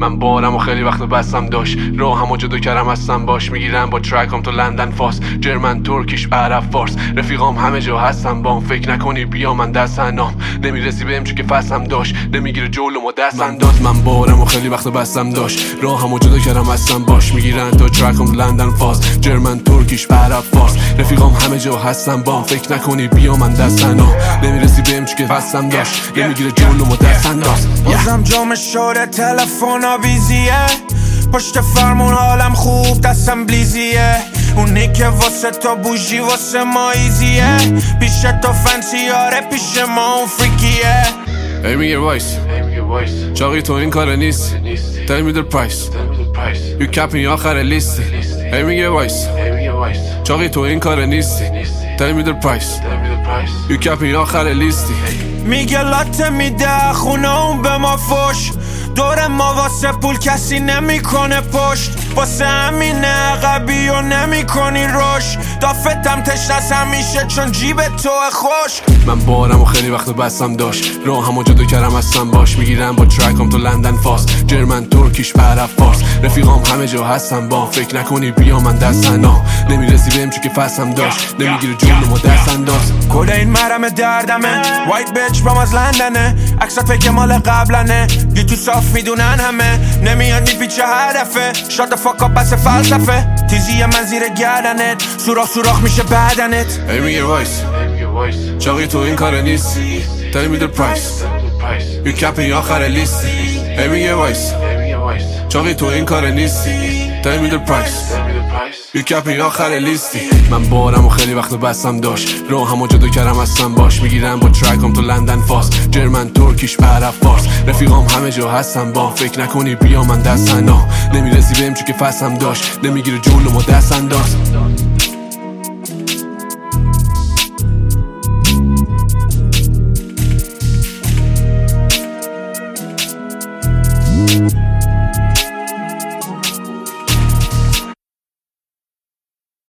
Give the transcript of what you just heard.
من بارم و خیلی وقت بستم داشت راه همو جدا کردم هستم باش میگیرم با ترکم تو لندن فاس جرمن ترکیش عرب فارس رفیقام همه جا هستم بام فکر نکنی بیا من دست انام نمیرسی بهم چون که فصلم داشت نمیگیره جلوم و دست انداز من بارم و خیلی وقت بستم داشت راه همو جدا کردم هستم باش میگیرن تا ترکم تو لندن فاس جرمن ترکیش عرب فارس رفیقام همه جا هستم بام فکر نکنی بیا من دست انام نمیرسی بهم چون که فصلم داشت نمیگیره جلوم و دست انداز بازم جام شده تلفن آویزیه پشت فرمون حالم خوب دستم بلیزیه اونی که واسه تا بوژی واسه ما ایزیه پیش تو فنسیاره پیش ما اون فریکیه ای میگه وایس چاقی تو این کار نیست Tell me the price You کپی آخر لیستی ای میگه وایس چاقی تو این کار نیستی Tell me the price You کپی آخر لیستی میگه لاته میده خونه اون به ما فش دور ما واسه پول کسی نمیکنه پشت واسه همینه عقبی و نمیکنی روش دافتم تشنس همیشه چون جیب تو خوش من بارم و خیلی وقت بستم داشت راه همو جدا کردم هستم باش میگیرم با ترکم تو لندن فاس جرمن ترکیش عرب فارس رفیقام همه جا هستم با فکر نکنی بیا من دست انا نمیرسی بهم چون که فصلم داشت نمیگیره جلوم و دست انداز کل این مرم دردمه وایت بیچ بام از لندنه عکسات فکر مال قبلنه یه تو صاف میدونن همه نمیاد میپیچه هدفه شات فاکا پس فلسفه تیزی من زیر گردنت سوراخ میشه بدنت ای میگه وایس چاقی تو این کار نیستی Tell me the price You کپی آخر لیستی ای میگه وایس چاقی تو این کار نیستی Tell me the price You کپی آخر لیستی من بارم و خیلی وقت بستم داشت راه همو جدا کردم هستم باش میگیرم با ترکم تو لندن فاس جرمن ترکیش عرب فارس رفیقام همه جا هستم با فکر نکنی بیا من دست انا نمیرسی بهم چون که فصلم داشت نمیگیره جلوم و دست انداز